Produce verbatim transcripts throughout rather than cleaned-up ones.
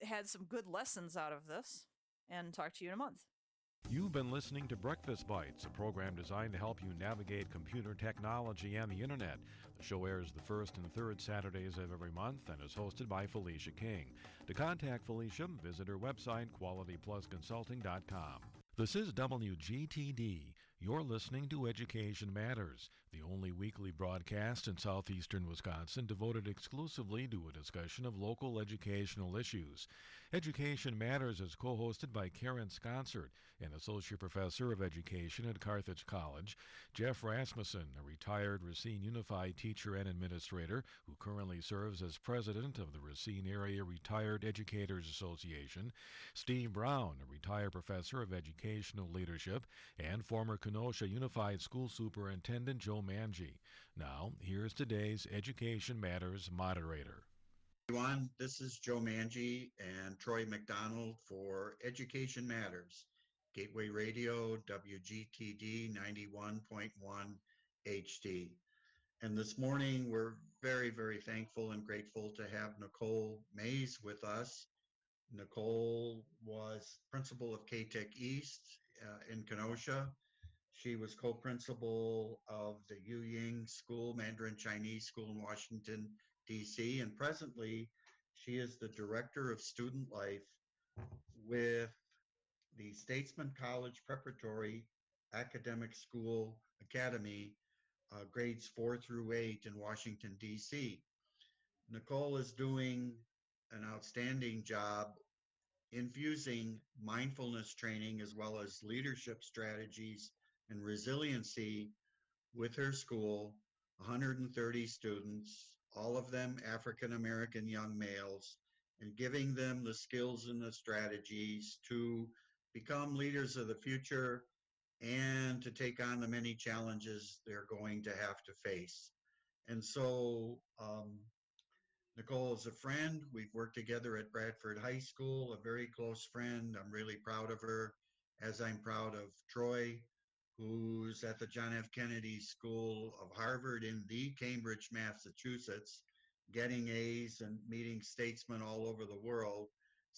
had some good lessons out of this, and talk to you in a month. You've been listening to Breakfast Bites, a program designed to help you navigate computer technology and the internet. The show airs the first and third Saturdays of every month and is hosted by Felicia King. To contact Felicia, visit her website, quality plus consulting dot com. This is W G T D. You're listening to Education Matters, the only weekly broadcast in southeastern Wisconsin devoted exclusively to a discussion of local educational issues. Education Matters is co-hosted by Karen Sconsert, an associate professor of education at Carthage College, Jeff Rasmussen, a retired Racine Unified teacher and administrator who currently serves as president of the Racine Area Retired Educators Association, Steve Brown, a retired professor of education leadership, and former Kenosha Unified School Superintendent Joe Manji. Now, here's today's Education Matters moderator. Everyone, this is Joe Manji and Troy McDonald for Education Matters, Gateway Radio, W G T D ninety-one point one H D. And this morning, we're very, very thankful and grateful to have Nicole Mays with us. Nicole was principal of K-Tech East uh, in Kenosha. She was co-principal of the Yu Ying School, Mandarin Chinese School in Washington, D C, and presently she is the Director of Student Life with the Statesman College Preparatory Academic School Academy, uh, grades four through eight in Washington, D C. Nicole is doing an outstanding job infusing mindfulness training as well as leadership strategies and resiliency with her school, one hundred thirty students, all of them African American young males, and giving them the skills and the strategies to become leaders of the future and to take on the many challenges they're going to have to face. And so, um, Nicole is a friend. We've worked together at Bradford High School, a very close friend. I'm really proud of her, as I'm proud of Troy, who's at the John F. Kennedy School of Harvard in the Cambridge, Massachusetts, getting A's and meeting statesmen all over the world.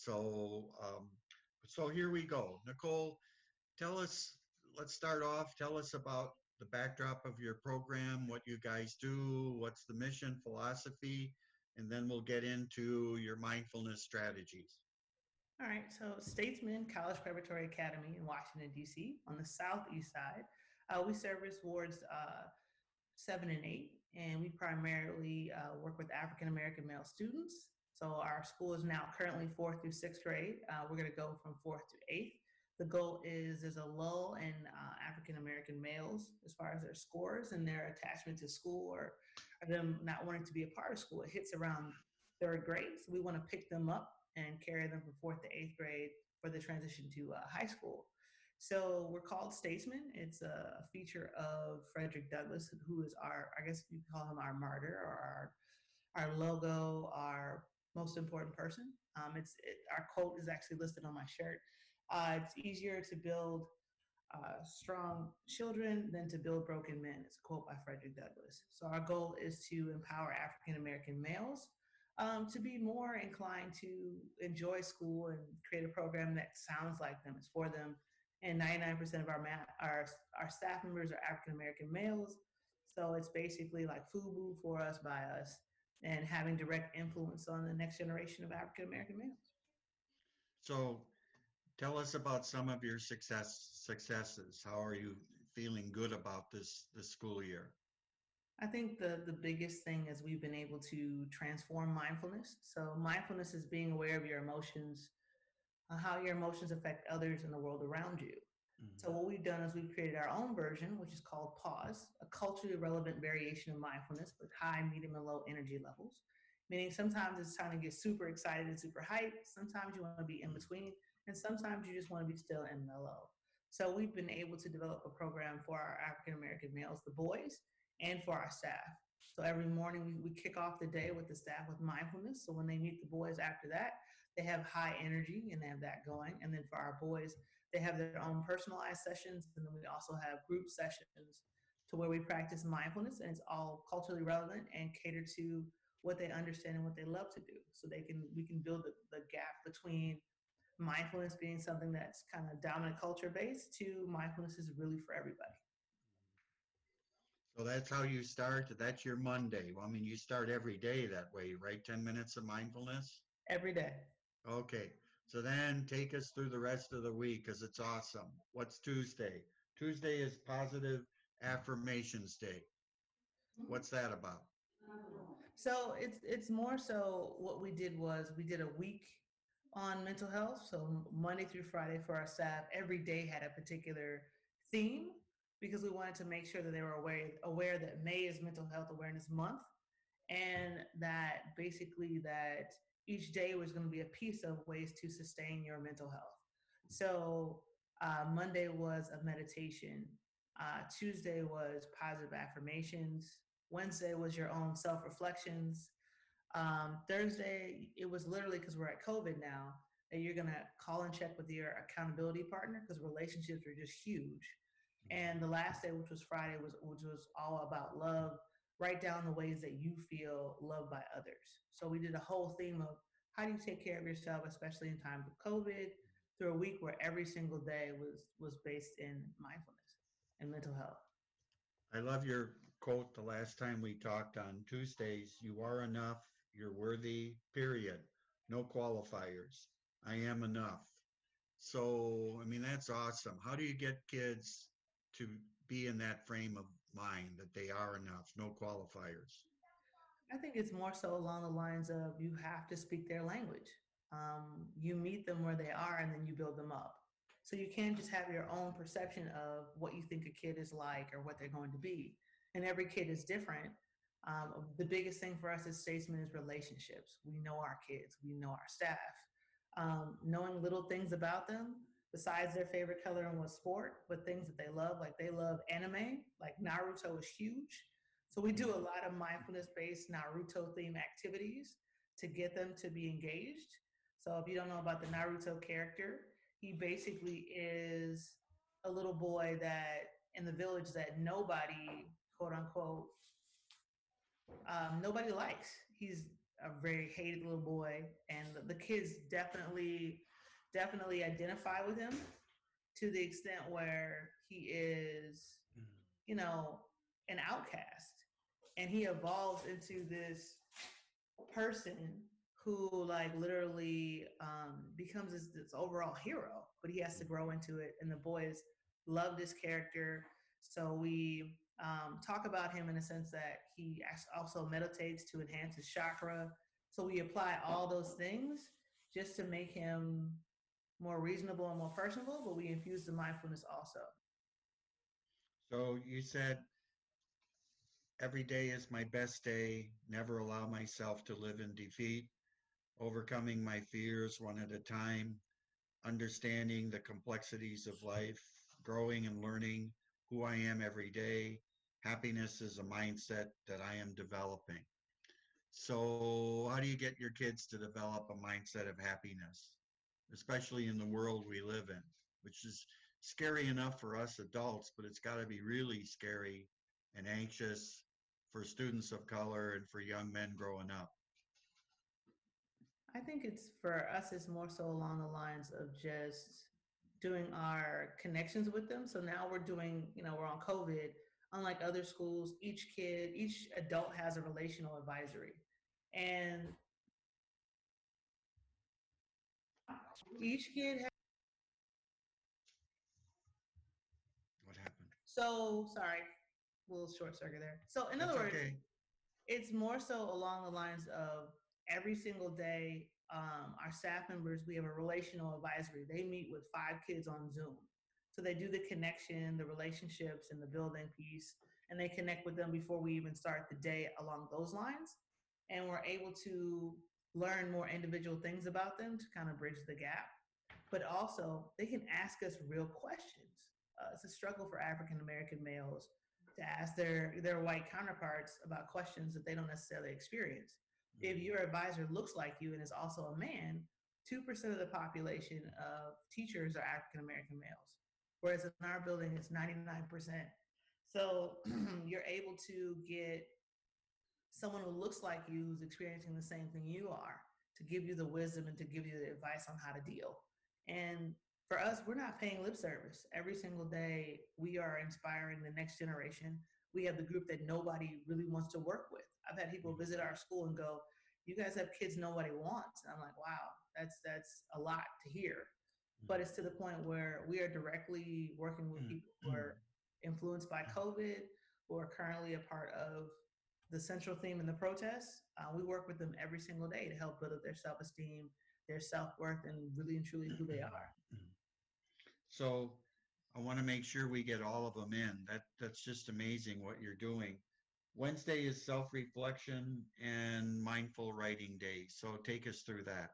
So, um, so here we go. Nicole, tell us, let's start off. Tell us about the backdrop of your program, what you guys do, what's the mission, philosophy, and then we'll get into your mindfulness strategies. All right, so Statesman College Preparatory Academy in Washington, D C, on the southeast side. Uh, we service wards uh, seven and eight, and we primarily uh, work with African-American male students. So our school is now currently fourth through sixth grade. Uh, we're gonna go from fourth to eighth. The goal is there's a lull in uh, African-American males as far as their scores and their attachment to school or, or them not wanting to be a part of school. It hits around third grade, so we want to pick them up and carry them from fourth to eighth grade for the transition to uh, high school. So we're called Statesman. It's a feature of Frederick Douglass, who is our, I guess you call him our martyr or our, our logo, our most important person. Um, it's it, our quote is actually listed on my shirt. Uh, it's easier to build uh, strong children than to build broken men. It's a quote by Frederick Douglass. So our goal is to empower African-American males um, to be more inclined to enjoy school and create a program that sounds like them, it's for them. And ninety-nine percent of our, ma- our, our staff members are African-American males. So it's basically like FUBU for us, by us, and having direct influence on the next generation of African-American males. So tell us about some of your success successes. How are you feeling good about this this school year? I think the, the biggest thing is we've been able to transform mindfulness. So mindfulness is being aware of your emotions, uh, how your emotions affect others and the world around you. Mm-hmm. So what we've done is we've created our own version, which is called Pause, a culturally relevant variation of mindfulness with high, medium, and low energy levels. Meaning sometimes it's time to get super excited and super hyped. Sometimes you want to be in between. And sometimes you just want to be still and mellow. So we've been able to develop a program for our African-American males, the boys, and for our staff. So every morning we, we kick off the day with the staff with mindfulness. So when they meet the boys after that, they have high energy and they have that going. And then for our boys, they have their own personalized sessions. And then we also have group sessions to where we practice mindfulness, and it's all culturally relevant and catered to what they understand and what they love to do, so they can we can build the, the gap between mindfulness being something that's kind of dominant culture based to mindfulness is really for everybody. So that's how you start. That's your Monday. Well, I mean, you start every day that way, right? ten minutes of mindfulness. Every day. Okay. So then take us through the rest of the week because it's awesome. What's Tuesday? Tuesday is Positive Affirmations Day. What's that about? So it's it's more so what we did was we did a week on mental health. So Monday through Friday for our staff, every day had a particular theme because we wanted to make sure that they were aware aware that May is Mental Health Awareness Month, and that basically that each day was going to be a piece of ways to sustain your mental health. So uh, Monday was a meditation. Uh, Tuesday was positive affirmations. Wednesday was your own self-reflections. Um, Thursday, it was literally because we're at COVID now, that you're going to call and check with your accountability partner because relationships are just huge. And the last day, which was Friday, was which was all about love. Write down the ways that you feel loved by others. So we did a whole theme of how do you take care of yourself, especially in times of COVID, through a week where every single day was was based in mindfulness and mental health. I love your quote the last time we talked on Tuesdays. You are enough. You're worthy, period. No qualifiers. I am enough. So, I mean, that's awesome. How do you get kids to be in that frame of mind that they are enough, no qualifiers? I think it's more so along the lines of you have to speak their language. Um, you meet them where they are and then you build them up. So you can't just have your own perception of what you think a kid is like or what they're going to be. And every kid is different. Um, the biggest thing for us as statesmen is relationships. We know our kids, we know our staff. Um, knowing little things about them, besides their favorite color and what sport, but things that they love, like they love anime, like Naruto is huge. So we do a lot of mindfulness-based Naruto-themed activities to get them to be engaged. So if you don't know about the Naruto character, he basically is a little boy that in the village that nobody, quote unquote, um, nobody likes. He's a very hated little boy, and the, the kids definitely, definitely identify with him to the extent where he is, you know, an outcast, and he evolves into this person who like literally um, becomes this, this overall hero, but he has to grow into it. And the boys love this character. So we um, talk about him in a sense that he also meditates to enhance his chakra. So we apply all those things just to make him more reasonable and more personable, but we infuse the mindfulness also. So you said every day is my best day, never allow myself to live in defeat, overcoming my fears one at a time, understanding the complexities of life, growing and learning who I am every day. Happiness is a mindset that I am developing. So how do you get your kids to develop a mindset of happiness, especially in the world we live in, which is scary enough for us adults, but it's got to be really scary and anxious for students of color and for young men growing up? I think it's for us, it's more so along the lines of just doing our connections with them. So now we're doing, you know, we're on COVID. Unlike other schools, each kid, each adult has a relational advisory. And each kid has. What happened? So, sorry, a little short circuit there. So, in That's other words, okay. it's more so along the lines of every single day, um, our staff members, we have a relational advisory. They meet with five kids on Zoom. So they do the connection, the relationships, and the building piece, and they connect with them before we even start the day along those lines. And we're able to learn more individual things about them to kind of bridge the gap. But also, they can ask us real questions. Uh, it's a struggle for African-American males to ask their, their white counterparts about questions that they don't necessarily experience. If your advisor looks like you and is also a man, two percent of the population of teachers are African-American males, whereas in our building, it's ninety-nine percent. So you're able to get someone who looks like you, who's experiencing the same thing you are, to give you the wisdom and to give you the advice on how to deal. And for us, we're not paying lip service. Every single day, we are inspiring the next generation. We have the group that nobody really wants to work with. I've had people visit our school and go, "You guys have kids nobody wants." And I'm like, wow, that's that's a lot to hear. But it's to the point where we are directly working with people who are influenced by COVID, who are currently a part of the central theme in the protests. Uh, we work with them every single day to help build up their self-esteem, their self-worth, and really and truly who they are. So I want to make sure we get all of them in. That that's just amazing what you're doing. Wednesday is self-reflection and mindful writing day. So take us through that.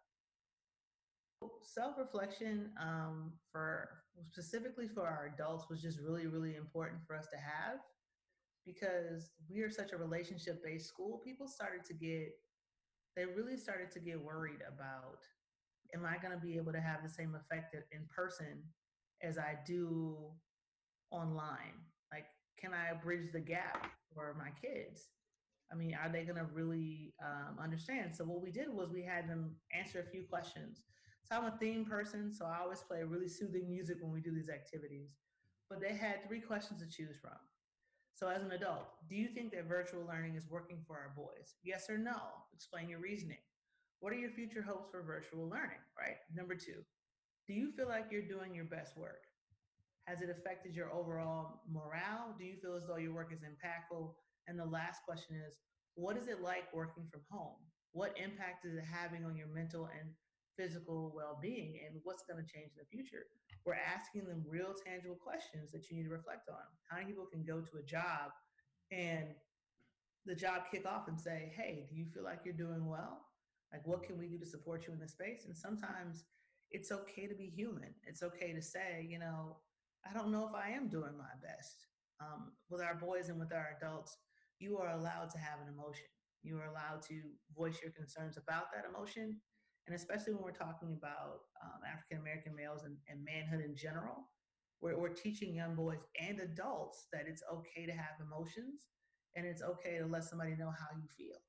Self-reflection um, for specifically for our adults was just really, really important for us to have, because we are such a relationship-based school. People started to get, they really started to get worried about, am I going to be able to have the same effect in person as I do online? Like, can I bridge the gap for my kids? I mean, are they going to really um, understand? So what we did was we had them answer a few questions. So I'm a theme person, so I always play really soothing music when we do these activities. But they had three questions to choose from. So as an adult, do you think that virtual learning is working for our boys? Yes or no? Explain your reasoning. What are your future hopes for virtual learning, right? Number two, do you feel like you're doing your best work? Has it affected your overall morale? Do you feel as though your work is impactful? And the last question is, what is it like working from home? What impact is it having on your mental and physical well-being, and what's going to change in the future? We're asking them real tangible questions that you need to reflect on. How many people can go to a job and the job kick off and say, hey, do you feel like you're doing well? Like, what can we do to support you in this space? And sometimes it's okay to be human. It's okay to say, you know, I don't know if I am doing my best. Um, with our boys and with our adults, you are allowed to have an emotion. You are allowed to voice your concerns about that emotion. And especially when we're talking about um, African-American males and, and manhood in general, we're, we're teaching young boys and adults that it's okay to have emotions, and it's okay to let somebody know how you feel.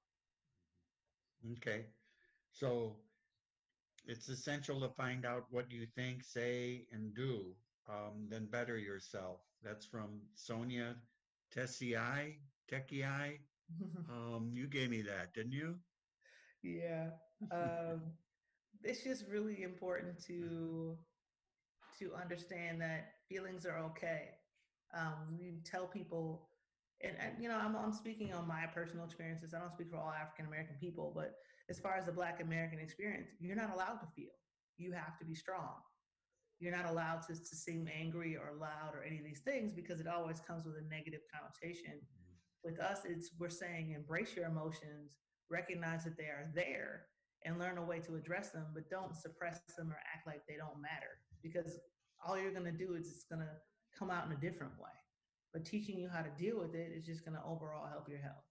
Okay. So it's essential to find out what you think, say, and do, um, then better yourself. That's from Sonia Tessiai, Techiai. Um, you gave me that, didn't you? Yeah. Um, it's just really important to to understand that feelings are okay. Um, we tell people, and, and you know, I'm, I'm speaking on my personal experiences. I don't speak for all African American people, but as far as the Black American experience, you're not allowed to feel. You have to be strong. You're not allowed to, to seem angry or loud or any of these things, because it always comes with a negative connotation. With us, it's we're saying embrace your emotions, recognize that they are there, and learn a way to address them, but don't suppress them or act like they don't matter, because all you're going to do is it's going to come out in a different way. But teaching you how to deal with it is just going to overall help your health.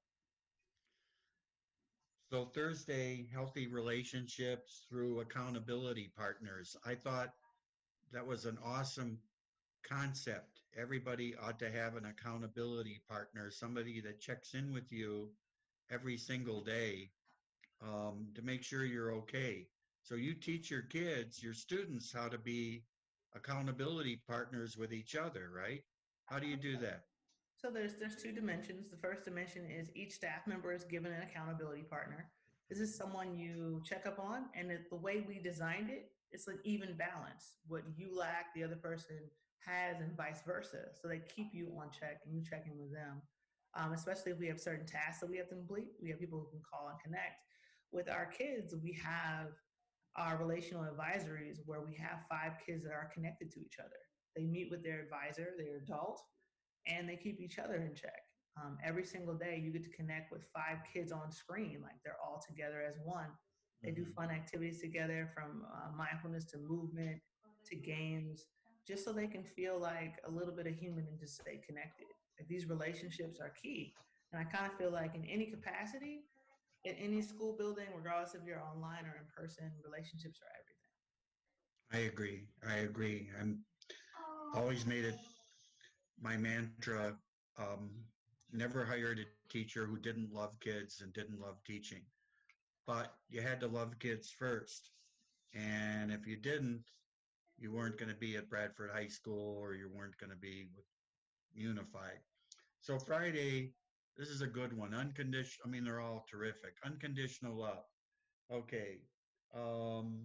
So Thursday, healthy relationships through accountability partners. I thought that was an awesome concept. Everybody ought to have an accountability partner, somebody that checks in with you every single day um, to make sure you're okay. So you teach your kids, your students, how to be accountability partners with each other, right? How do you do that? So there's there's two dimensions. The first dimension is each staff member is given an accountability partner. This is someone you check up on, and it, the way we designed it, it's an even balance. What you lack, the other person has, and vice versa. So they keep you on check, and you check in with them. Um, especially if we have certain tasks that we have to complete, we have people who can call and connect. With our kids, we have our relational advisories where we have five kids that are connected to each other. They meet with their advisor, their adult, and they keep each other in check. Um, every single day, you get to connect with five kids on screen, like they're all together as one. They do fun activities together, from uh, mindfulness to movement to games, just so they can feel like a little bit of human and just stay connected. Like, these relationships are key. And I kind of feel like in any capacity, in any school building, regardless if you're online or in person, relationships are everything. I agree. I agree. I'm always made it my mantra, um, never hire a teacher who didn't love kids and didn't love teaching. But you had to love kids first. And if you didn't, you weren't going to be at Bradford High School, or you weren't going to be with Unified. So Friday, this is a good one. Unconditional, I mean, they're all terrific. Unconditional love. Okay. Um,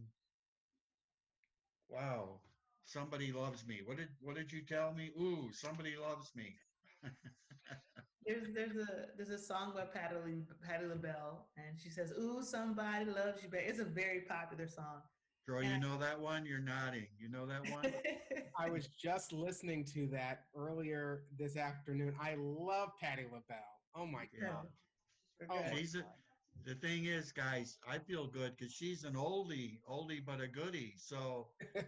wow. Somebody loves me. What did what did you tell me? Ooh, somebody loves me. There's there's a there's a song by Patti Patti LaBelle, and she says, "Ooh, somebody loves you, babe." It's a very popular song. Troy, you know that one? You're nodding. You know that one? I was just listening to that earlier this afternoon. I love Patti LaBelle. Oh my Yeah. God. We're Oh good. my She's a, God. the thing is, guys, I feel good because she's an oldie, oldie but a goodie. So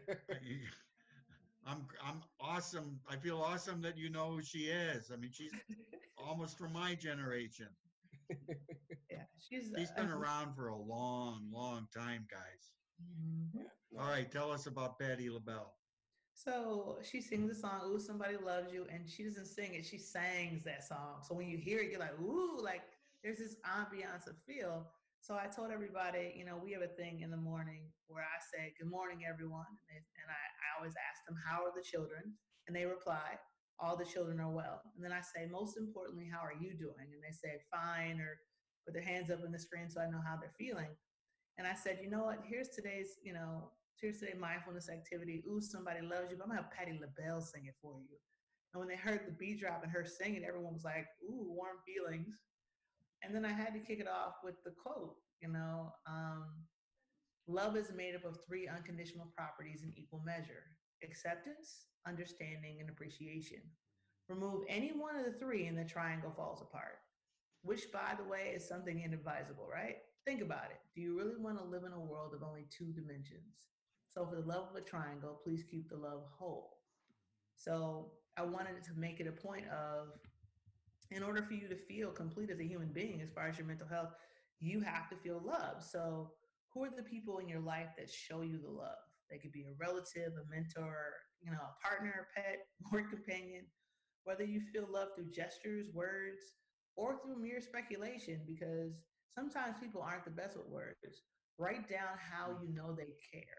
I'm I'm awesome. I feel awesome that you know who she is. I mean, she's almost from my generation. Yeah, she's She's uh, been around for a long, long time, guys. mhm. All right, tell us about Patti LaBelle. So she sings the song, "Ooh, Somebody Loves You," and she doesn't sing it, she sings that song. So when you hear it, you're like, ooh, like there's this ambiance of feel. So I told everybody, you know, we have a thing in the morning where I say, "Good morning, everyone." And, they, and I, I always ask them, "How are the children?" And they reply, "All the children are well." And then I say, "Most importantly, how are you doing?" And they say, "Fine," or put their hands up in the screen so I know how they're feeling. And I said, "You know what? Here's today's, you know, here's today's mindfulness activity. Ooh, somebody loves you. But I'm gonna have Patti LaBelle sing it for you." And when they heard the beat drop and her singing, everyone was like, "Ooh, warm feelings." And then I had to kick it off with the quote, you know, um, "Love is made up of three unconditional properties in equal measure: acceptance, understanding, and appreciation. Remove any one of the three and the triangle falls apart." Which, by the way, is something inadvisable, right? Think about it. Do you really want to live in a world of only two dimensions? So, for the love of a triangle, please keep the love whole. So, I wanted to make it a point of, in order for you to feel complete as a human being, as far as your mental health, you have to feel love. So, who are the people in your life that show you the love? They could be a relative, a mentor, you know, a partner, a pet, work companion. Whether you feel love through gestures, words, or through mere speculation, because sometimes people aren't the best with words. Write down how you know they care.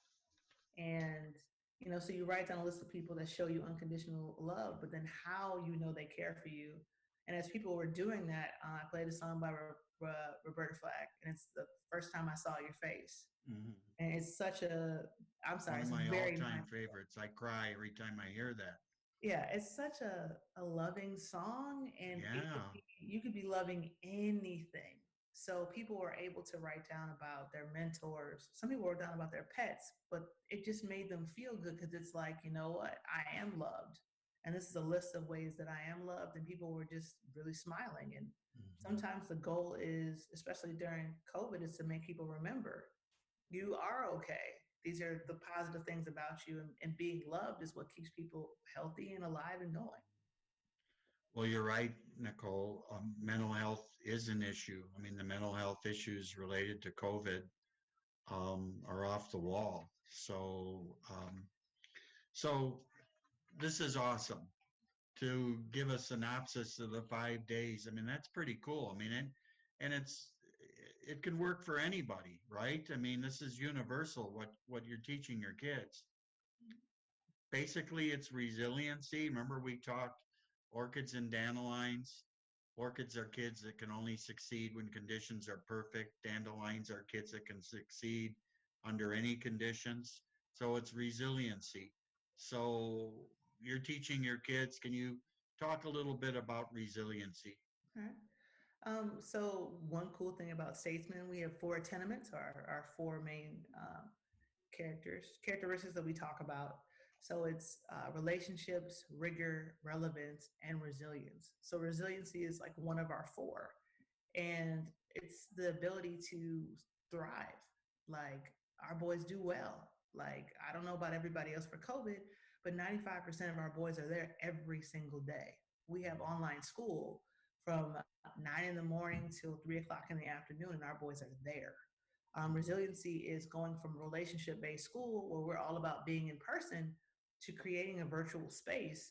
And, you know, so you write down a list of people that show you unconditional love, but then how you know they care for you. And as people were doing that, uh, I played a song by Ro- Ro- Roberta Flack, and it's the first time I saw your face. Mhm. And it's such a, I'm sorry, One of it's my a very all-time mindful. favorites. I cry every time I hear that. Yeah, it's such a, a loving song, and it could Yeah. be, you could be loving anything. So people were able to write down about their mentors. Some people wrote down about their pets, but it just made them feel good because it's like, you know what, I am loved. And this is a list of ways that I am loved, and people were just really smiling. And Mhm. sometimes the goal is, especially during COVID, is to make people remember you are okay. These are the positive things about you, and, and being loved is what keeps people healthy and alive and going. Well, you're right, Nicole. Um, mental health is an issue. I mean, the mental health issues related to COVID um, are off the wall. So, um, so this is awesome to give a synopsis of the five days. I mean, that's pretty cool. I mean, and and it's it can work for anybody, right? I mean, this is universal. What what you're teaching your kids. Basically, it's resiliency. Remember, we talked orchids and dandelions. Orchids are kids that can only succeed when conditions are perfect. Dandelions are kids that can succeed under any conditions. So it's resiliency. So you're teaching your kids. Can you talk a little bit about resiliency? All right. Um, so one cool thing about Statesman, we have four tenements, our, our four main um, characters, characteristics that we talk about. So it's uh, relationships, rigor, relevance, and resilience. So resiliency is like one of our four, and it's the ability to thrive. Like our boys do well. Like I don't know about everybody else for COVID, but ninety-five percent of our boys are there every single day. We have online school from nine in the morning till three o'clock in the afternoon, and our boys are there. Um, resiliency is going from relationship based school, where we're all about being in person, to creating a virtual space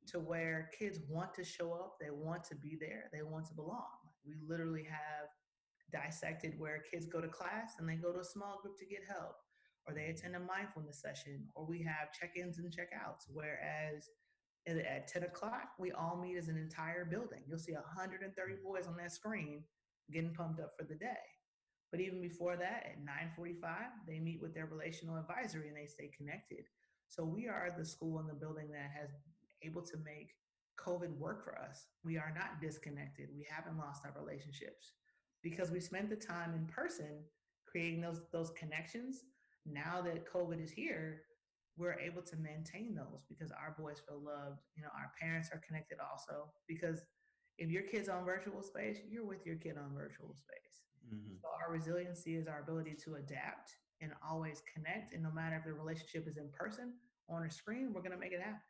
to where kids want to show up, they want to be there, they want to belong. We literally have dissected where kids go to class and they go to a small group to get help, or they attend a mindfulness session, or we have check-ins and check-outs, whereas at at ten o'clock, we all meet as an entire building. You'll see one hundred thirty boys on that screen getting pumped up for the day. But even before that, at nine forty-five, they meet with their relational advisory and they stay connected. So we are the school in the building that has able to make COVID work for us. We are not disconnected. We haven't lost our relationships because we spent the time in person creating those, those connections. Now that COVID is here, we're able to maintain those because our boys feel loved. You know, our parents are connected also, because if your kid's on virtual space, you're with your kid on virtual space. Mm-hmm. So our resiliency is our ability to adapt and always connect. And no matter if the relationship is in person or on a screen, we're going to make it happen.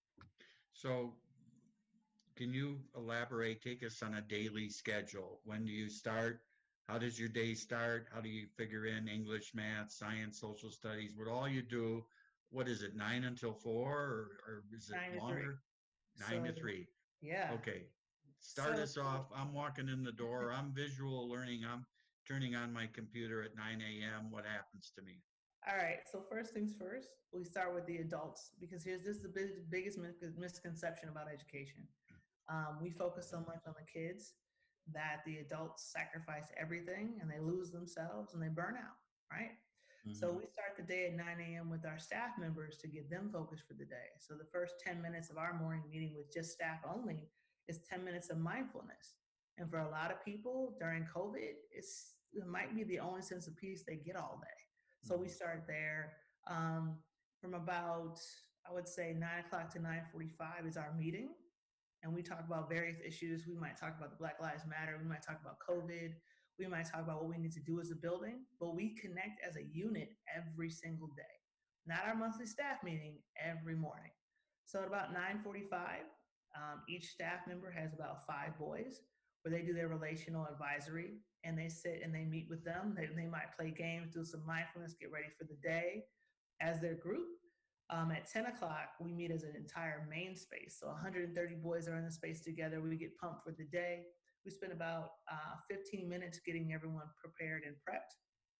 So can you elaborate, take us on a daily schedule? When do you start? How does your day start? How do you figure in English, math, science, social studies? What all you do? What is it, nine until four, or, or is it nine longer? To nine so, to three. Yeah. Okay. Start so, us off. I'm walking in the door. I'm visual learning. I'm turning on my computer at nine a.m. What happens to me? All right. So first things first, we start with the adults, because here's this is the big, biggest misconception about education. Um, we focus so much on the kids that the adults sacrifice everything and they lose themselves and they burn out, right? Mm-hmm. So we start the day at nine a.m. with our staff members to get them focused for the day. So the first ten minutes of our morning meeting with just staff only is ten minutes of mindfulness. And for a lot of people during COVID, it's, it might be the only sense of peace they get all day. So we start there. Um, from about, I would say nine o'clock to nine forty-five is our meeting. And we talk about various issues. We might talk about the Black Lives Matter. We might talk about COVID. We might talk about what we need to do as a building, but we connect as a unit every single day. Not our monthly staff meeting, every morning. So at about nine forty-five, um, each staff member has about five boys where they do their relational advisory, and they sit and they meet with them. They, they might play games, do some mindfulness, get ready for the day as their group. Um, at ten o'clock, we meet as an entire main space. So one hundred thirty boys are in the space together. We get pumped for the day. We spend about uh, fifteen minutes getting everyone prepared and prepped.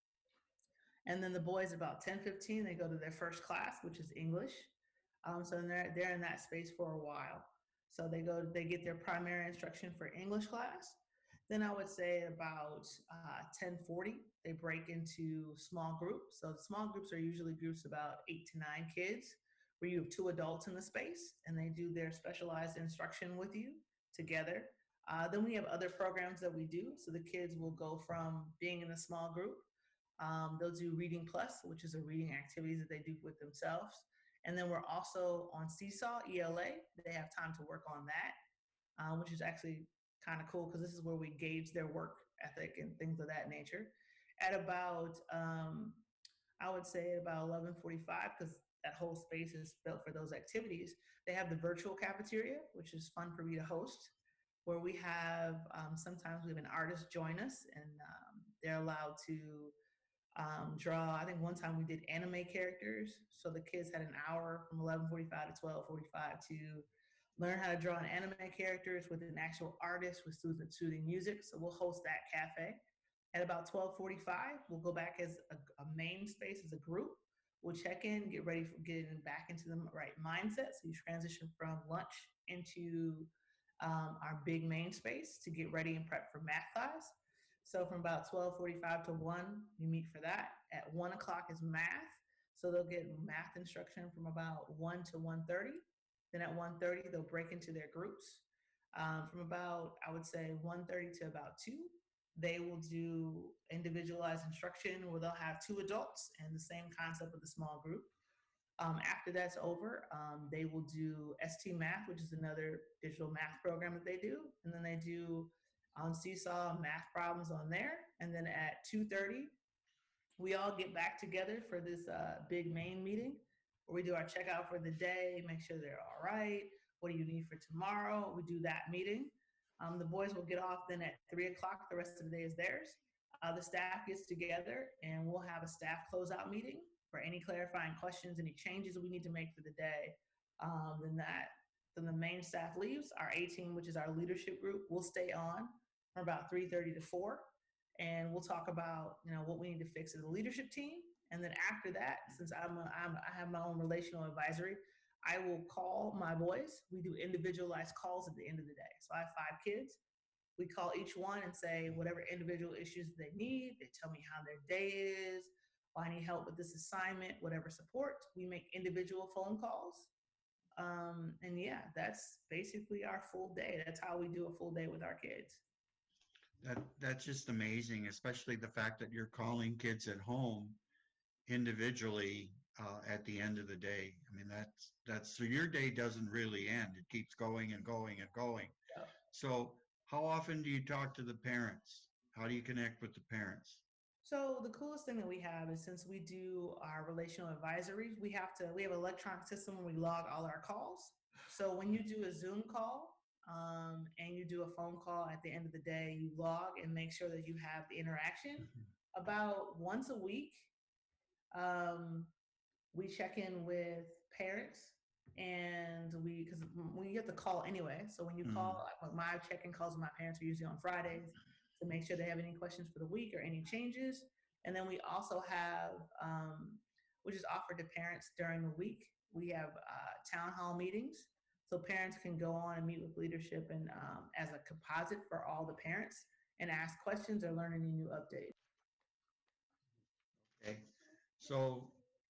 And then the boys, about ten fifteen, they go to their first class, which is English. Um, so they're, they're in that space for a while. So they go, they get their primary instruction for English class. Then I would say about uh, ten forty, they break into small groups. So the small groups are usually groups about eight to nine kids, where you have two adults in the space and they do their specialized instruction with you together. Uh, then we have other programs that we do. So the kids will go from being in a small group. Um, they'll do Reading Plus, which is a reading activities that they do with themselves. And then we're also on Seesaw, E L A. They have time to work on that, uh, which is actually kind of cool because this is where we gauge their work ethic and things of that nature. At about, um, I would say about eleven forty-five, because that whole space is built for those activities. They have the virtual cafeteria, which is fun for me to host, where we have, um, sometimes we have an artist join us, and um, they're allowed to um, draw. I think one time we did anime characters. So the kids had an hour from eleven forty-five to twelve forty-five to learn how to draw an anime characters with an actual artist with soothing music. So we'll host that cafe. At about twelve forty-five, we'll go back as a, a main space as a group. We'll check in, get ready for getting back into the right mindset. So you transition from lunch into um, our big main space to get ready and prep for math class. So from about twelve forty-five to one, we meet for that. At one o'clock is math. So they'll get math instruction from about one to one thirty. Then at one thirty, they'll break into their groups. Um, from about, I would say, one thirty to about two, they will do individualized instruction where they'll have two adults and the same concept with a small group. Um, after that's over, um, they will do S T Math, which is another digital math program that they do. And then they do on Seesaw math problems on there. And then at two thirty, we all get back together for this uh, big main meeting where we do our checkout for the day, make sure they're all right. What do you need for tomorrow? We do that meeting. Um, the boys will get off then at three o'clock. The rest of the day is theirs. Uh, the staff gets together and we'll have a staff closeout meeting for any clarifying questions, any changes we need to make for the day. Um, then that Then the main staff leaves. Our A team, which is our leadership group, will stay on from about three thirty to four, and we'll talk about, you know, what we need to fix as a leadership team. And then after that, since I'm, a, I'm I have my own relational advisory, I will call my boys. We do individualized calls at the end of the day. So I have five kids. We call each one and say whatever individual issues they need. They tell me how their day is, or I need help with this assignment, whatever support. We make individual phone calls. Um, and yeah, that's basically our full day. That's how we do a full day with our kids. That that's just amazing, especially the fact that you're calling kids at home individually uh, at the end of the day. I mean, that's that's so your day doesn't really end. It keeps going and going and going. Yep. So how often do you talk to the parents? How do you connect with the parents? So the coolest thing that we have is, since we do our relational advisories, we have to we have an electronic system where we log all our calls. So when you do a Zoom call um, and you do a phone call at the end of the day, you log and make sure that you have the interaction. About once a week, um, we check in with parents, and we, because we get the call anyway. So when you Mhm. call, like my check-in calls with my parents are usually on Fridays to make sure they have any questions for the week or any changes. And then we also have, um, which is offered to parents during the week, we have uh, town hall meetings. So parents can go on and meet with leadership and um, as a composite for all the parents and ask questions or learn any new updates. Okay. So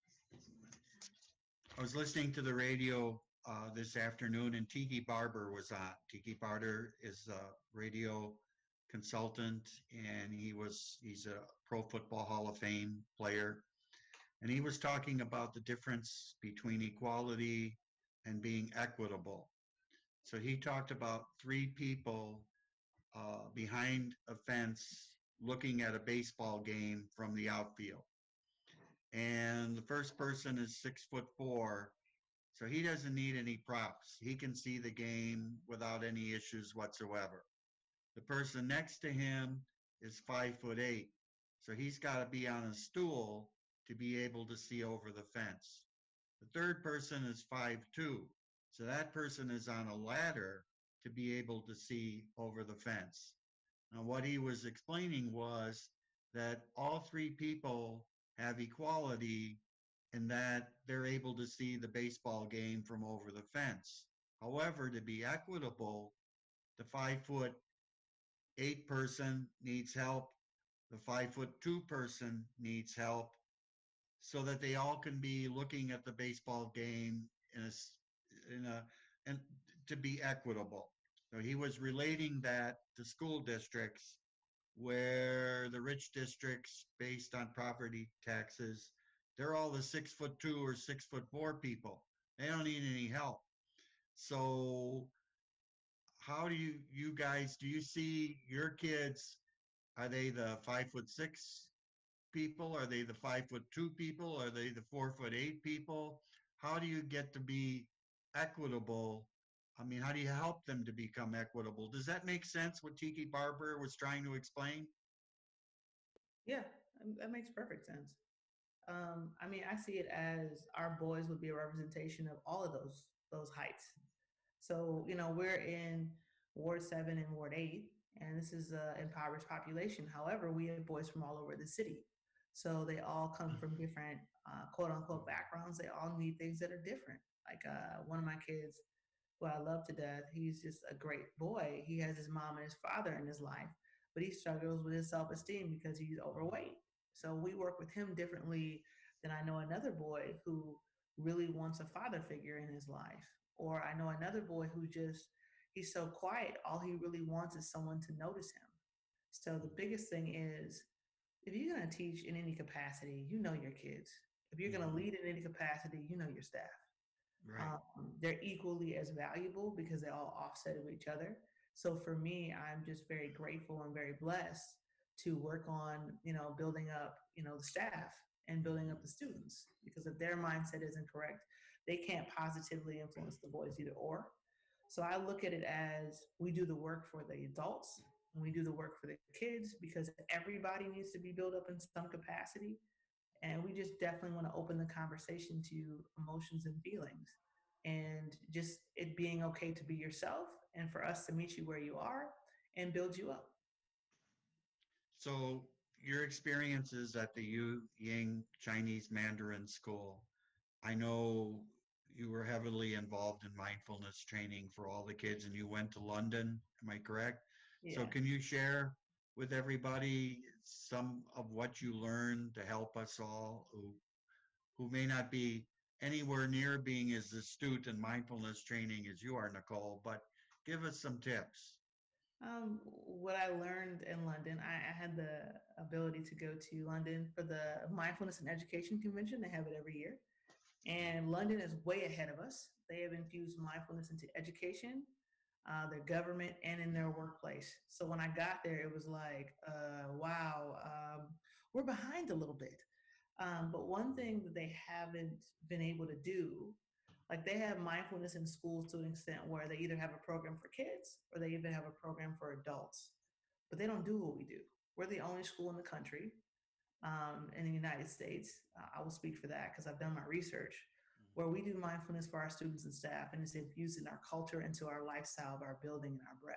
I was listening to the radio uh, this afternoon, and Tiki Barber was on. Tiki Barber is a radio consultant, and he was he's a Pro Football Hall of Fame player, and he was talking about the difference between equality and being equitable. So he talked about three people uh, behind a fence looking at a baseball game from the outfield. And the first person is six foot four, so he doesn't need any props. He can see the game without any issues whatsoever. The person next to him is five foot eight, so he's got to be on a stool to be able to see over the fence. The third person is five two, so that person is on a ladder to be able to see over the fence. Now, what he was explaining was that all three people have equality in that they're able to see the baseball game from over the fence. However, to be equitable, the five foot eight person needs help, the five foot two person needs help, so that they all can be looking at the baseball game in a, in a and to be equitable. So he was relating that to school districts, where the rich districts, based on property taxes, they're all the six foot two or six foot four people. They don't need any help. So how do you, you guys, do you see your kids, are they the five foot six people? Are they the five foot two people? Are they the four foot eight people? How do you get to be equitable? I mean, how do you help them to become equitable? Does that make sense, what Tiki Barber was trying to explain? Yeah, um, that makes perfect sense. Um, I mean, I see it as our boys would be a representation of all of those those heights. So, you know, we're in Ward seven and Ward eight, and this is an impoverished population. However, we have boys from all over the city. So they all come from different uh, quote unquote backgrounds. They all need things that are different. Like uh, one of my kids, who I love to death, he's just a great boy. He has his mom and his father in his life, but he struggles with his self-esteem because he's overweight. So we work with him differently than I know another boy who really wants a father figure in his life. Or I know another boy who just, he's so quiet, all he really wants is someone to notice him. So the biggest thing is, if you're going to teach in any capacity, you know your kids. If you're going to lead in any capacity, you know your staff. Right. Um, they're equally as valuable because they all offset of each other. So for me, I'm just very grateful and very blessed to work on, you know, building up, you know, the staff and building up the students, because if their mindset isn't correct, they can't positively influence the boys either or. So I look at it as we do the work for the adults and we do the work for the kids, because everybody needs to be built up in some capacity. And we just definitely want to open the conversation to emotions and feelings. and just it being okay to be yourself and for us to meet you where you are and build you up. So your experiences at the Yu Ying Chinese Mandarin School, I know you were heavily involved in mindfulness training for all the kids, and you went to London. Am I correct? Yeah. So can you share with everybody some of what you learned to help us all who who may not be anywhere near being as astute in mindfulness training as you are, Nicole, but give us some tips. Um, what I learned in London, I, I had the ability to go to London for the Mindfulness and Education Convention. They have it every year. And London is way ahead of us. They have infused mindfulness into education, uh, their government, and in their workplace. So when I got there, it was like, uh, wow, um, we're behind a little bit. Um, but one thing that they haven't been able to do, like they have mindfulness in schools to an extent where they either have a program for kids or they even have a program for adults, but they don't do what we do. We're the only school in the country, um, in the United States. Uh, I will speak for that because I've done my research, where we do mindfulness for our students and staff, and it's infused in our culture, into our lifestyle, of our building, and our breath.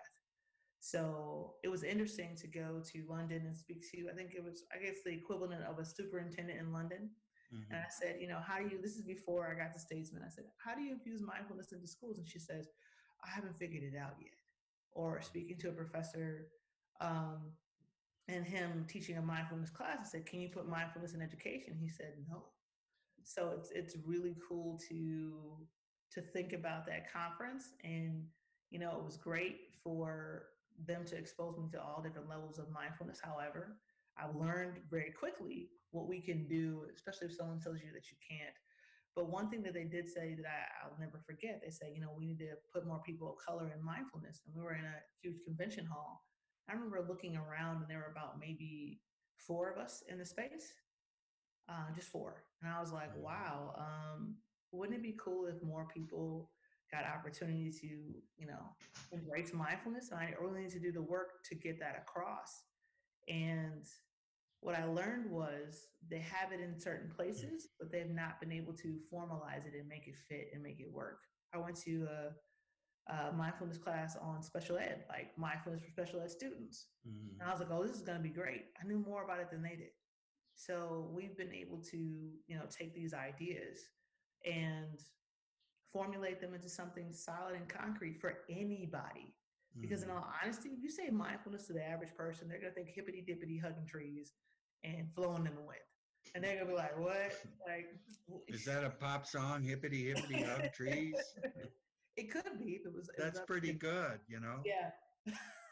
So it was interesting to go to London and speak to, I think it was, I guess, the equivalent of a superintendent in London. Mm-hmm. And I said, you know, how do you, this is before I got to Statesman, I said, how do you infuse mindfulness into schools? And she says, I haven't figured it out yet. Or speaking to a professor um, and him teaching a mindfulness class, I said, can you put mindfulness in education? He said, no. So it's it's really cool to to think about that conference. And, you know, it was great for them to expose me to all different levels of mindfulness. However, I learned very quickly what we can do, especially if someone tells you that you can't. But one thing that they did say that I, I'll never forget, they say, you know, we need to put more people of color in mindfulness. And we were in a huge convention hall. I remember looking around and there were about maybe four of us in the space, uh, just four. And I was like, wow, um, wouldn't it be cool if more people got opportunity to, you know, embrace mindfulness? And I really need to do the work to get that across. And what I learned was they have it in certain places, but they've not been able to formalize it and make it fit and make it work. I went to a, a mindfulness class on special ed, like mindfulness for special ed students. Mm-hmm. And I was like, oh, this is going to be great. I knew more about it than they did. So we've been able to, you know, take these ideas and formulate them into something solid and concrete for anybody. Mm-hmm. Because in all honesty, if you say mindfulness to the average person, they're going to think hippity dippity hugging trees and flowing in the wind. And they're going to be like, what? Like, is that a pop song, hippity hippity hug trees? It could be. If it was. That's it was pretty good, you know? Yeah.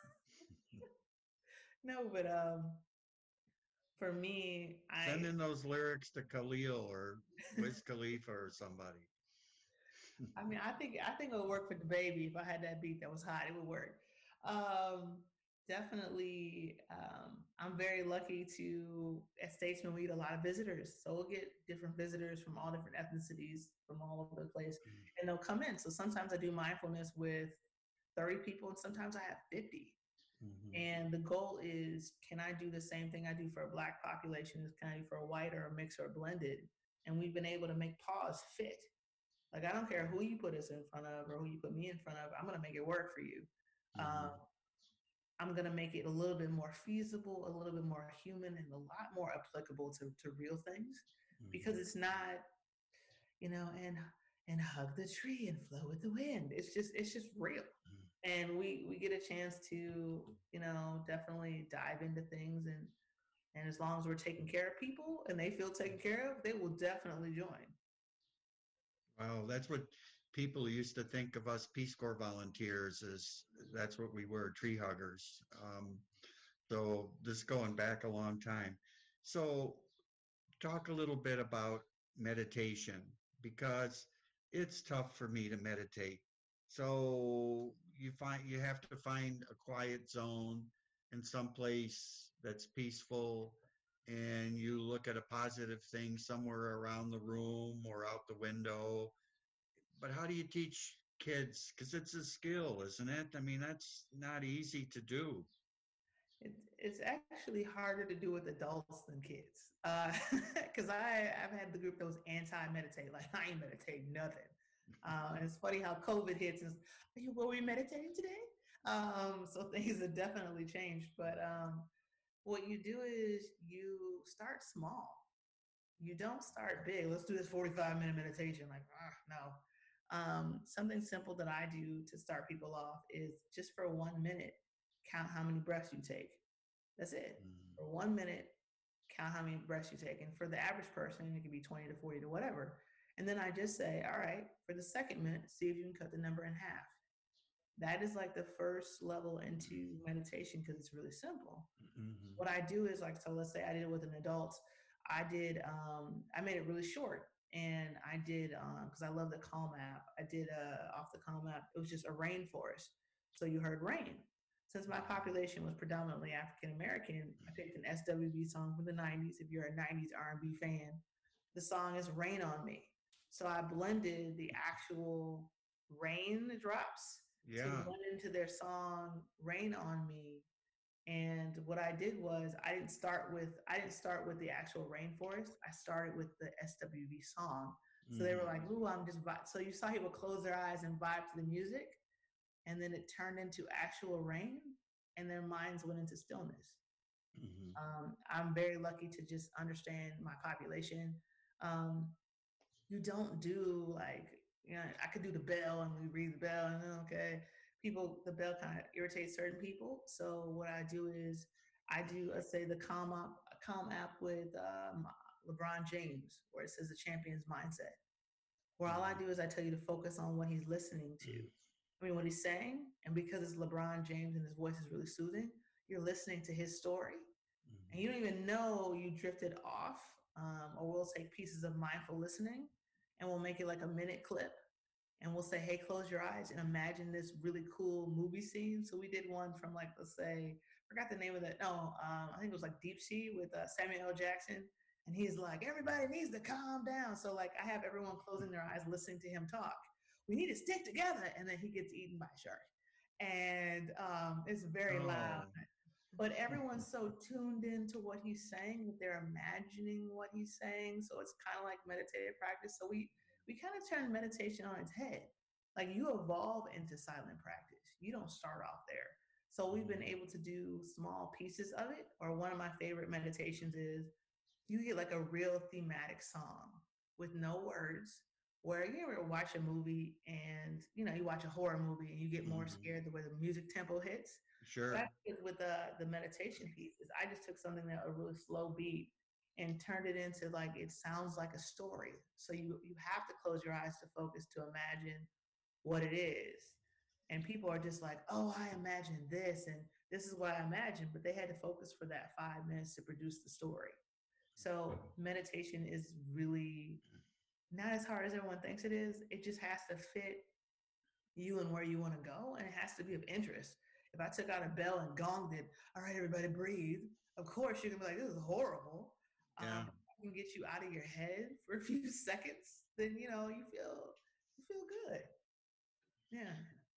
No, but um, for me, I send in those lyrics to Khalil or Wiz Khalifa or somebody. I mean, I think I think it would work for the baby. If I had that beat that was hot, it would work. Um, definitely, um, I'm very lucky to, at Statesman, we get a lot of visitors. So we'll get different visitors from all different ethnicities from all over the place, mm-hmm. and they'll come in. So sometimes I do mindfulness with thirty people, and sometimes I have fifty. Mm-hmm. And the goal is, can I do the same thing I do for a Black population as can I do for a white or a mix or a blended? And we've been able to make pause fit. Like, I don't care who you put us in front of or who you put me in front of, I'm going to make it work for you. Mm-hmm. Um, I'm going to make it a little bit more feasible, a little bit more human, and a lot more applicable to, to real things, mm-hmm. because it's not, you know, and and hug the tree and flow with the wind. It's just, it's just real. Mm-hmm. And we, we get a chance to, you know, definitely dive into things. And, and as long as we're taking care of people and they feel taken care of, they will definitely join. Wow, that's what people used to think of us Peace Corps volunteers as. That's what we were, tree huggers. Um, so this is going back a long time. So talk a little bit about meditation, because it's tough for me to meditate. So you find you have to find a quiet zone in some place that's peaceful, and you look at a positive thing somewhere around the room or out the window. But how do you teach kids? Because it's a skill, isn't it? I mean, that's not easy to do. It, it's actually harder to do with adults than kids. Because uh, I I've had the group that was anti-meditate, like I ain't meditate nothing. Uh, and it's funny how COVID hits. And are you, were we meditating today? Um, so things have definitely changed. But um, what you do is you start small. You don't start big. Let's do this forty-five minute meditation. Like, ah, no. Um, something simple that I do to start people off is just for one minute, count how many breaths you take. That's it. Mm. For one minute, count how many breaths you take. And for the average person, it can be twenty to forty to whatever. And then I just say, all right, for the second minute, see if you can cut the number in half. That is like the first level into meditation because it's really simple. Mhm. What I do is like, so let's say I did it with an adult. I did, um, I made it really short. And I did, because um, I love the Calm app, I did uh, off the Calm app, it was just a rainforest. So you heard rain. Since my population was predominantly African American, I picked an S W V song from the nineties. If you're a nineties R and B fan, the song is Rain on Me. So I blended the actual rain drops Yeah. to blend into their song Rain on Me. And what I did was I didn't start with I didn't start with the actual rainforest. I started with the S W V song. So they were like, "Ooh, I'm just vibe." So you saw people close their eyes and vibe to the music, and then it turned into actual rain, and their minds went into stillness. Mhm. Um, I'm very lucky to just understand my population. Um, you don't do like, you know, I could do the bell and we read the bell and then, okay, people, the bell kind of irritates certain people. So what I do is I do, let's say the Calm app, Calm app with um, LeBron James, where it says the champion's mindset, where all I do is I tell you to focus on what he's listening to. I mean, what he's saying, and because it's LeBron James and his voice is really soothing, you're listening to his story, and you don't even know you drifted off. Um, or we'll take pieces of mindful listening, and we'll make it like a minute clip, and we'll say, "Hey, close your eyes and imagine this really cool movie scene." So we did one from like, let's say, forgot the name of that. No, um, I think it was like Deep Sea with uh, Samuel L. Jackson, and he's like, "Everybody needs to calm down." So like, I have everyone closing their eyes, listening to him talk. We need to stick together, and then he gets eaten by a shark, and um, it's very Oh. loud. But everyone's so tuned into what he's saying that they're imagining what he's saying. So it's kind of like meditative practice. So we we kind of turn meditation on its head. Like you evolve into silent practice. You don't start off there. So we've been able to do small pieces of it. Or one of my favorite meditations is you get like a real thematic song with no words, where you ever watch a movie and you know you watch a horror movie and you get more Mhm. scared the way the music tempo hits. Sure. What I did with the the meditation piece is I just took something that a really slow beat and turned it into like it sounds like a story. So you you have to close your eyes to focus to imagine what it is. And people are just like, "Oh, I imagine this and this is what I imagine," but they had to focus for that five minutes to produce the story. So meditation is really not as hard as everyone thinks it is. It just has to fit you and where you want to go, and it has to be of interest. If I took out a bell and gonged it, "All right, everybody breathe," of course you're gonna be like, "This is horrible." Yeah. Um, if I can get you out of your head for a few seconds, then you know you feel you feel good. Yeah.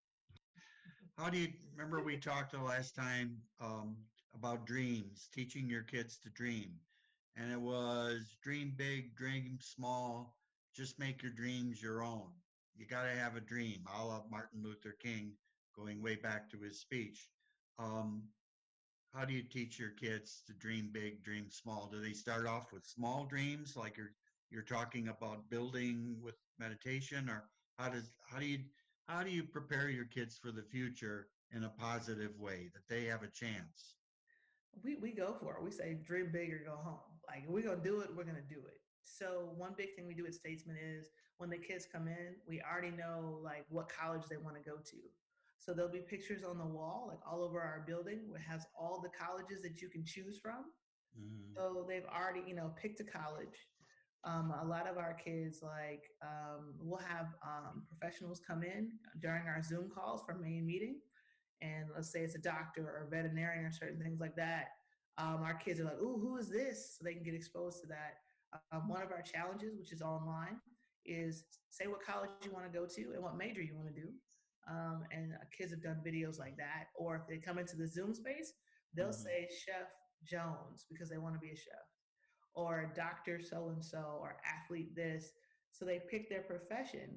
How do you remember we talked the last time um, about dreams, teaching your kids to dream? And it was dream big, dream small, just make your dreams your own. You got to have a dream. I love Martin Luther King going way back to his speech. Um, how do you teach your kids to dream big, dream small? Do they start off with small dreams like you're you're talking about building with meditation, or how does how do you how do you prepare your kids for the future in a positive way that they have a chance? we we go for it. We say dream big or go home. Like if we're gonna do it, we're gonna do it. So one big thing we do at Statesman is when the kids come in, we already know like what college they want to go to. So there'll be pictures on the wall, like all over our building, where it has all the colleges that you can choose from. Mhm. So they've already, you know, picked a college. Um, a lot of our kids, like, um, we'll have um, professionals come in during our Zoom calls for main meeting, and let's say it's a doctor or a veterinarian or certain things like that. Um, our kids are like, "Ooh, who is this?" So they can get exposed to that. Um, one of our challenges, which is online, is say what college you want to go to and what major you want to do. Um, and uh, kids have done videos like that. Or if they come into the Zoom space, they'll Mhm. say Chef Jones because they want to be a chef, or doctor so and so, or athlete this. So they pick their profession,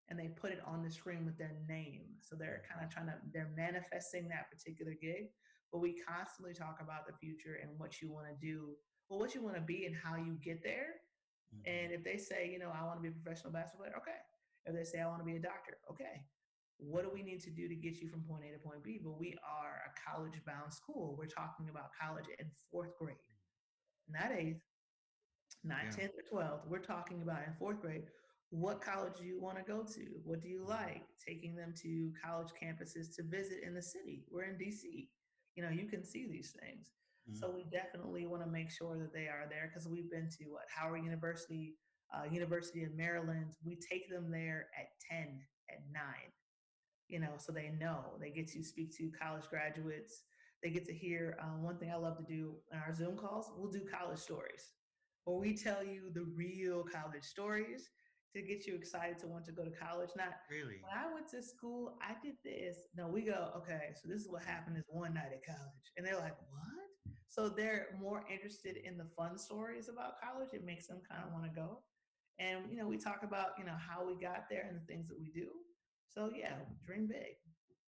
and they put it on the screen with their name. So they're kind of trying to, they're manifesting that particular gig. But we constantly talk about the future and what you want to do, well, what you want to be and how you get there. Mm-hmm. And if they say, you know, I want to be a professional basketball player, okay. If they say, I want to be a doctor, okay. What do we need to do to get you from point A to point B? But we are a college-bound school. We're talking about college in fourth grade, not eighth, not yeah. tenth or twelfth. We're talking about in fourth grade, what college do you want to go to? What do you like? Taking them to college campuses to visit in the city. We're in D C. You know, you can see these things. Mm-hmm. So we definitely want to make sure that they are there, because we've been to what, Howard University, uh, University of Maryland. We take them there at ten, at nine, you know, so they know. They get to speak to college graduates. They get to hear, um, one thing I love to do in our Zoom calls, we'll do college stories, where we tell you the real college stories to get you excited to want to go to college. Not really. When I went to school, I did this. No, we go, okay, so this is what happened is one night at college. And they're like, what? So they're more interested in the fun stories about college. It makes them kind of want to go. And, you know, we talk about, you know, how we got there and the things that we do. So yeah, dream big.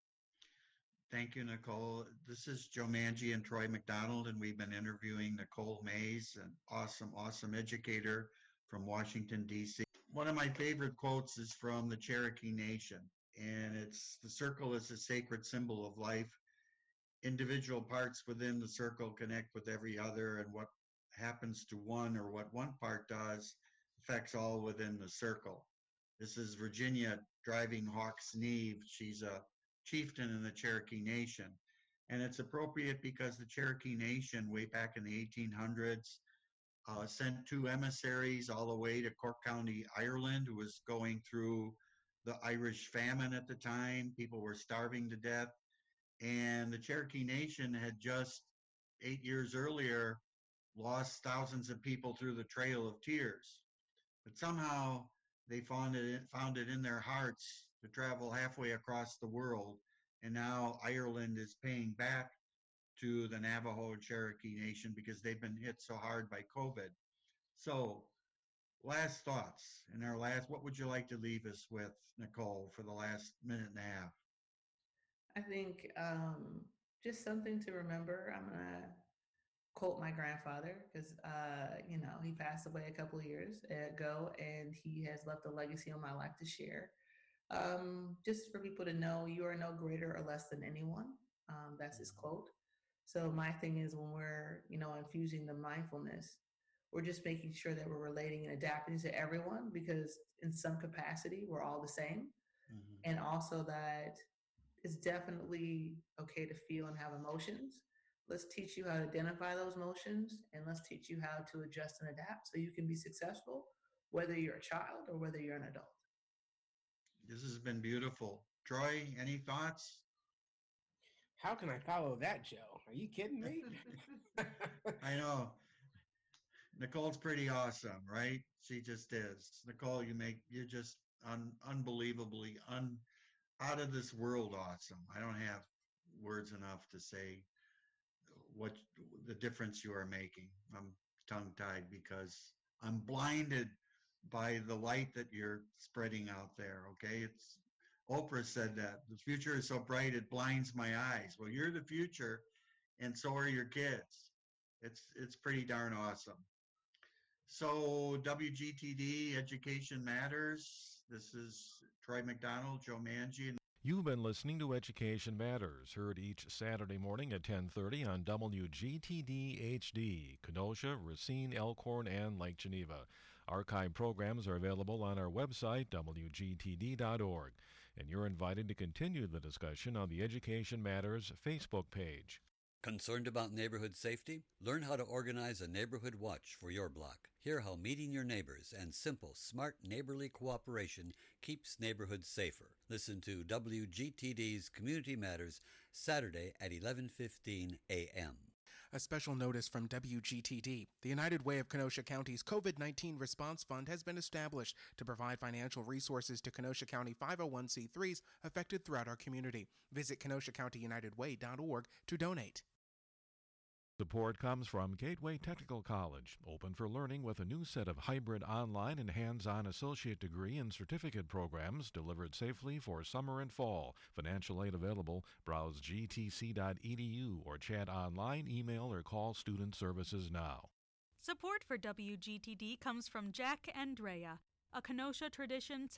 Thank you, Nicole. This is Joe Manji and Troy McDonald, and we've been interviewing Nicole Mays, an awesome, awesome educator from Washington, D C. One of my favorite quotes is from the Cherokee Nation, and it's, the circle is a sacred symbol of life. Individual parts within the circle connect with every other, and what happens to one or what one part does affects all within the circle. This is Virginia Driving Hawks Neve. She's a chieftain in the Cherokee Nation, and it's appropriate because the Cherokee Nation, way back in the eighteen hundreds, Uh, sent two emissaries all the way to Cork County, Ireland, who was going through the Irish famine at the time. People were starving to death. And the Cherokee Nation had just eight years earlier lost thousands of people through the Trail of Tears. But somehow they found it, found it in their hearts to travel halfway across the world. And now Ireland is paying back to the Navajo Cherokee Nation because they've been hit so hard by COVID. So last thoughts and our last, what would you like to leave us with, Nicole, for the last minute and a half? I think um, just something to remember. I'm going to quote my grandfather because, uh, you know, he passed away a couple of years ago, and he has left a legacy on my life to share. Um, just for people to know, you are no greater or less than anyone. Um, that's his quote. So my thing is, when we're, you know, infusing the mindfulness, we're just making sure that we're relating and adapting to everyone, because in some capacity, we're all the same. Mm-hmm. And also that it's definitely okay to feel and have emotions. Let's teach you how to identify those emotions, and let's teach you how to adjust and adapt so you can be successful, whether you're a child or whether you're an adult. This has been beautiful. Troy, any thoughts? How can I follow that, Joe? Are you kidding me? I know. Nicole's pretty awesome, right? She just is. Nicole, you make, you're just un, unbelievably, un, out of this world awesome. I don't have words enough to say what the difference you are making. I'm tongue-tied because I'm blinded by the light that you're spreading out there, okay? It's Oprah said that. The future is so bright, it blinds my eyes. Well, you're the future, and so are your kids. It's it's pretty darn awesome. So W G T D, Education Matters. This is Troy McDonald, Joe Manji. You've been listening to Education Matters, heard each Saturday morning at ten thirty on W G T D H D, Kenosha, Racine, Elkhorn, and Lake Geneva. Archive programs are available on our website, W G T D dot org. And you're invited to continue the discussion on the Education Matters Facebook page. Concerned about neighborhood safety? Learn how to organize a neighborhood watch for your block. Hear how meeting your neighbors and simple, smart neighborly cooperation keeps neighborhoods safer. Listen to W G T D's Community Matters Saturday at eleven fifteen a.m. A special notice from W G T D. The United Way of Kenosha County's COVID nineteen Response Fund has been established to provide financial resources to Kenosha County five oh one c threes affected throughout our community. Visit Kenosha County United Way dot org to donate. Support comes from Gateway Technical College, open for learning with a new set of hybrid online and hands-on associate degree and certificate programs delivered safely for summer and fall. Financial aid available. Browse g t c dot e d u or chat online, email, or call Student Services now. Support for W G T D comes from Jack and Drea, a Kenosha tradition